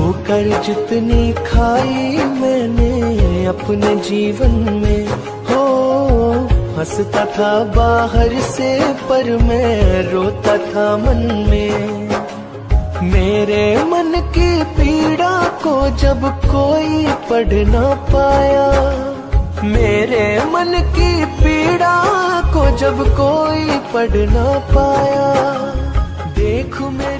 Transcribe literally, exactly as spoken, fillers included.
ठोकर जितनी खाई मैंने अपने जीवन में, हो हंसता था बाहर से पर मैं रोता था मन में। मेरे मन की पीड़ा को जब कोई पढ़ ना पाया, मेरे मन की पीड़ा को जब कोई पढ़ ना पाया, देख मैं